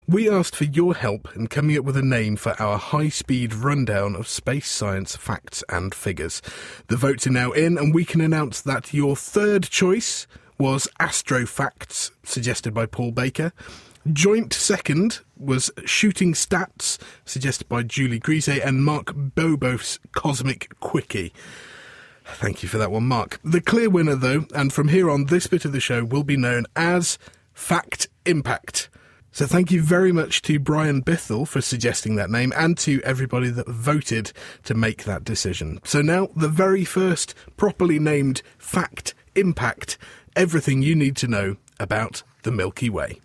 We asked for your help in coming up with a name for our high-speed rundown of space science facts and figures. The votes are now in, and we can announce that your third choice was Astrofacts, suggested by Paul Baker. Joint second was Shooting Stats, suggested by Julie Grise, and Mark Bobos' Cosmic Quickie. Thank you for that one, Mark. The clear winner, though, and from here on, this bit of the show will be known as Fact Impact. So thank you very much to Brian Bithell for suggesting that name, and to everybody that voted to make that decision. So now, the very first properly named Fact Impact, everything you need to know about the Milky Way.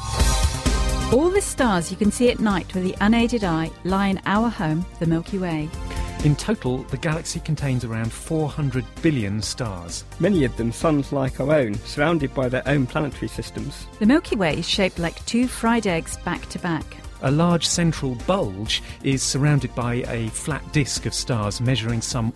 All the stars you can see at night with the unaided eye lie in our home, the Milky Way. In total, the galaxy contains around 400 billion stars. Many of them suns like our own, surrounded by their own planetary systems. The Milky Way is shaped like two fried eggs back to back. A large central bulge is surrounded by a flat disk of stars measuring some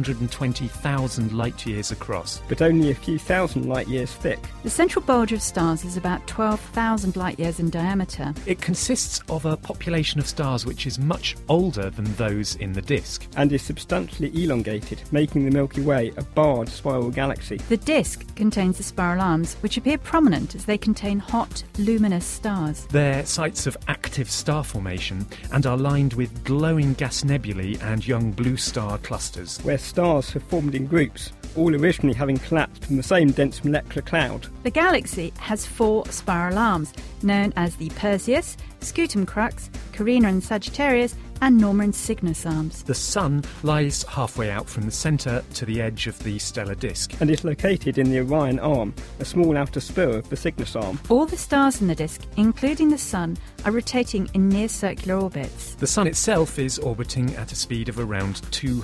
120,000 light-years across. But only a few thousand light-years thick. The central bulge of stars is about 12,000 light-years in diameter. It consists of a population of stars which is much older than those in the disk. And is substantially elongated, making the Milky Way a barred spiral galaxy. The disk contains the spiral arms, which appear prominent as they contain hot, luminous stars. They're sites of active star formation and are lined with glowing gas nebulae and young blue star clusters. Where stars have formed in groups, all originally having collapsed from the same dense molecular cloud. The galaxy has 4 spiral arms, known as the Perseus, Scutum Crux, Carina and Sagittarius, and Norma and Cygnus arms. The Sun lies halfway out from the centre to the edge of the stellar disk. And is located in the Orion arm, a small outer spur of the Cygnus arm. All the stars in the disk, including the Sun, are rotating in near-circular orbits. The Sun itself is orbiting at a speed of around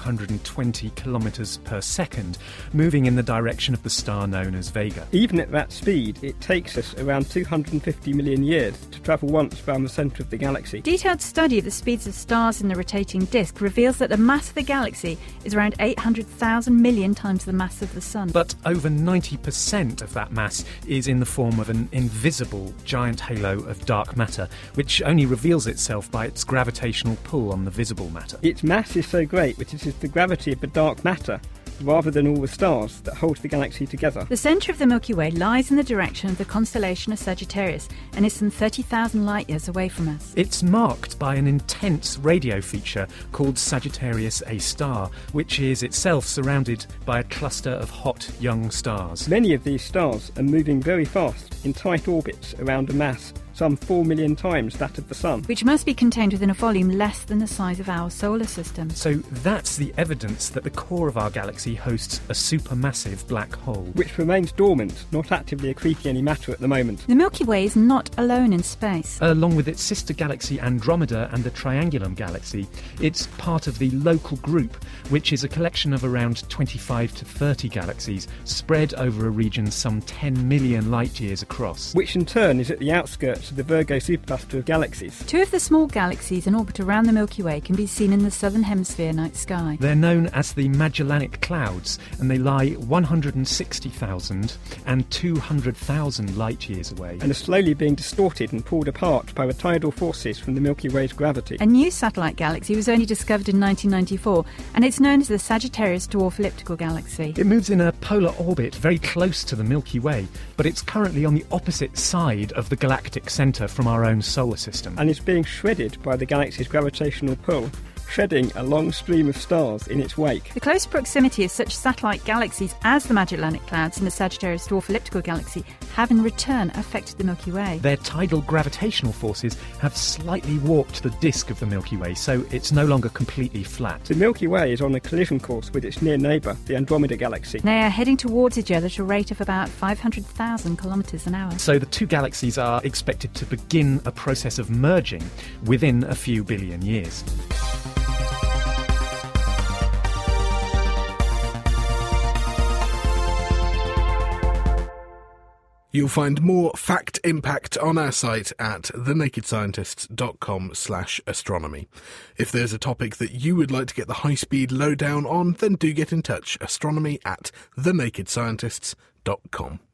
220 kilometres per second, moving in the direction of the star known as Vega. Even at that speed, it takes us around 250 million years to travel once around the centre of the galaxy. Detailed study of the speeds of stars in the rotating disk reveals that the mass of the galaxy is around 800,000 million times the mass of the Sun. But over 90% of that mass is in the form of an invisible giant halo of dark matter, which only reveals itself by its gravitational pull on the visible matter. Its mass is so great that it is the gravity of the dark matter, rather than all the stars, that hold the galaxy together. The centre of the Milky Way lies in the direction of the constellation of Sagittarius and is some 30,000 light-years away from us. It's marked by an intense radio feature called Sagittarius A star, which is itself surrounded by a cluster of hot young stars. Many of these stars are moving very fast in tight orbits around a mass some 4 million times that of the Sun. Which must be contained within a volume less than the size of our solar system. So that's the evidence that the core of our galaxy hosts a supermassive black hole. Which remains dormant, not actively accreting any matter at the moment. The Milky Way is not alone in space. Along with its sister galaxy Andromeda and the Triangulum galaxy, it's part of the Local Group, which is a collection of around 25 to 30 galaxies spread over a region some 10 million light-years across. Which in turn is at the outskirts of the Virgo supercluster of galaxies. 2 of the small galaxies in orbit around the Milky Way can be seen in the southern hemisphere night sky. They're known as the Magellanic Clouds, and they lie 160,000 and 200,000 light-years away. And are slowly being distorted and pulled apart by the tidal forces from the Milky Way's gravity. A new satellite galaxy was only discovered in 1994, and it's known as the Sagittarius Dwarf Elliptical Galaxy. It moves in a polar orbit very close to the Milky Way, but it's currently on the opposite side of the galactic centre from our own solar system. And is being shredded by the galaxy's gravitational pull, shedding a long stream of stars in its wake. The close proximity of such satellite galaxies as the Magellanic Clouds and the Sagittarius Dwarf Elliptical Galaxy have in return affected the Milky Way. Their tidal gravitational forces have slightly warped the disk of the Milky Way, so it's no longer completely flat. The Milky Way is on a collision course with its near neighbour, the Andromeda Galaxy. They are heading towards each other at a rate of about 500,000 kilometres an hour. So the two galaxies are expected to begin a process of merging within a few billion years. You'll find more Fact Impact on our site at thenakedscientists.com/astronomy. If there's a topic that you would like to get the high-speed lowdown on, then do get in touch. Astronomy@thenakedscientists.com.